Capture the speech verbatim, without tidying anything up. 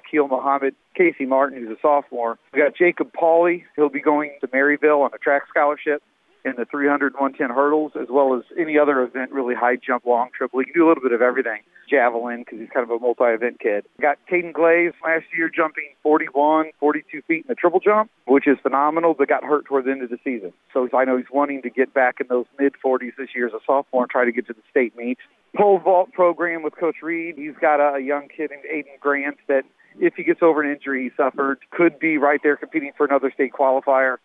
Akil Muhammad, Casey Martin, who's a sophomore. We got Jacob Pauly. He'll be going to Maryville on a track scholarship in the three hundred, one ten hurdles, as well as any other event, really high jump, long triple. He can do a little bit of everything. Javelin, because he's kind of a multi-event kid. We got Caden Glaze last year jumping forty-one, forty-two feet in the triple jump, which is phenomenal, but got hurt towards the end of the season. So I know he's wanting to get back in those mid-forties this year as a sophomore and try to get to the state meets. Pole vault program with Coach Reed. He's got a, a young kid named Aiden Grant that, if he gets over an injury he suffered, could be right there competing for another state qualifier.